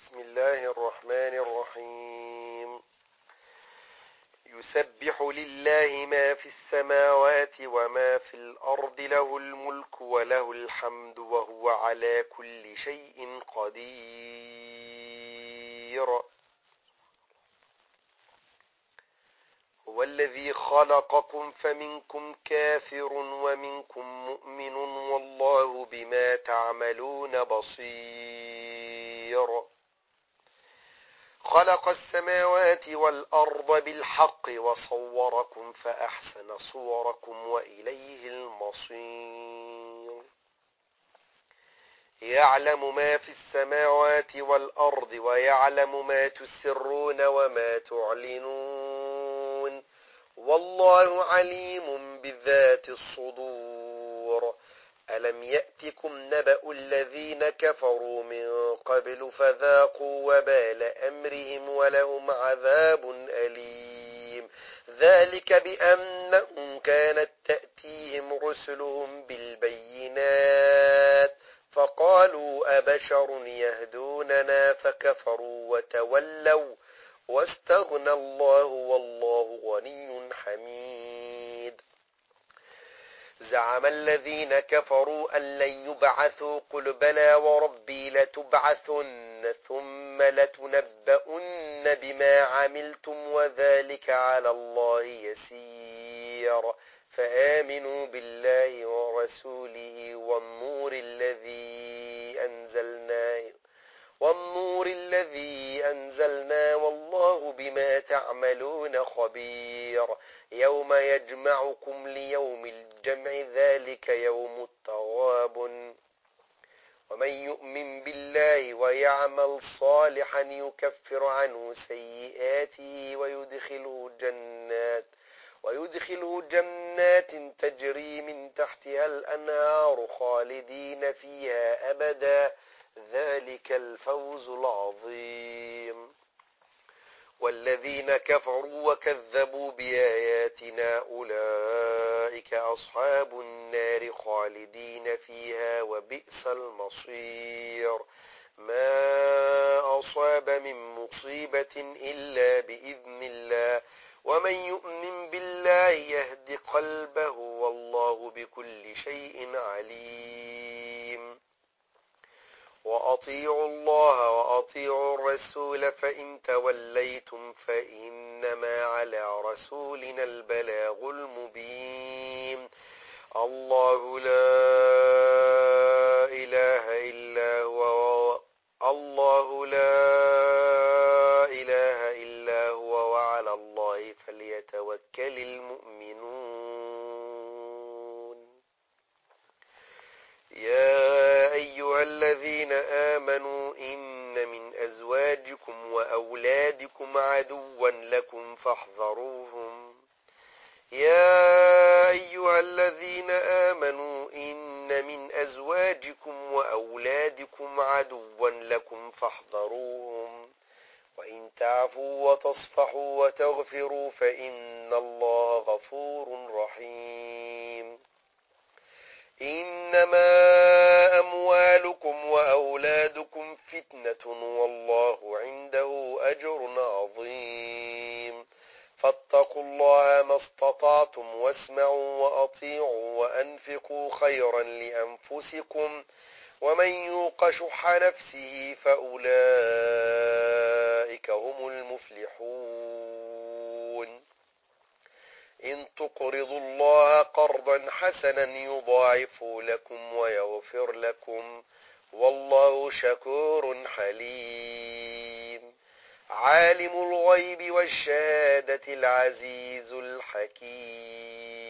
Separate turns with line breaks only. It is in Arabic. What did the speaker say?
بسم الله الرحمن الرحيم. يسبح لله ما في السماوات وما في الأرض، له الملك وله الحمد وهو على كل شيء قدير. هو الذي خلقكم فمنكم كافر ومنكم مؤمن والله بما تعملون بصير. خلق السماوات والأرض بالحق وصوركم فأحسن صوركم وإليه المصير. يعلم ما في السماوات والأرض ويعلم ما تسرون وما تعلنون والله عليم بذات الصدور. ألم يأتكم نبأ الذين كفروا من قبل فذاقوا وبال أمرهم ولهم عذاب أليم. ذلك بأنهم كانت تأتيهم رسلهم بالبينات فقالوا أبشر يهدوننا فكفروا وتولوا واستغنى الله والله غني حميد. زعم الذين كفروا أن لن يبعثوا قل بلى وربي لتبعثن ثم لتنبؤن بما عملتم وذلك على الله يسير. فآمنوا بالله ورسوله والنور الذي أنزلنا والله بما تعملون خبير. يوم يجمعكم ليوم الجمع ذلك يوم التغاب. ومن يؤمن بالله ويعمل صالحا يكفر عنه سيئاته ويدخله جنات تجري من تحتها الأنهار خالدين فيها أبدا ذلك الفوز العظيم. والذين كفروا وكذبوا بآياتنا أولئك أصحاب النار خالدين فيها وبئس المصير. ما أصاب من مصيبة إلا بإذن الله ومن يؤمن بالله يهد قلبه والله بكل شيء عليم. وأطيعوا الله وأطيعوا الرسول فإن توليتم فإنما على رسولنا البلاغ المبين. الله لا إله إلا هو وعلى الله فليتوكل المؤمنون. يا أيها الذين آمنوا إن من أزواجكم وأولادكم عدوا لكم فاحذروهم. وإن تعفوا وتصفحوا وتغفروا فإن الله غفور رحيم. إنما أموالكم وأولادكم فتنة والله عنده أجر عظيم. فاتقوا الله ما استطعتم واسمعوا وأطيعوا وأنفقوا خيرا لأنفسكم ومن يوق شح نفسه فأولئك هم المفلحون. إن تقرضوا الله قرضا حسنا يضاعفه لكم ويغفر لكم والله شكور حليم. عالم الغيب والشهادة العزيز الحكيم.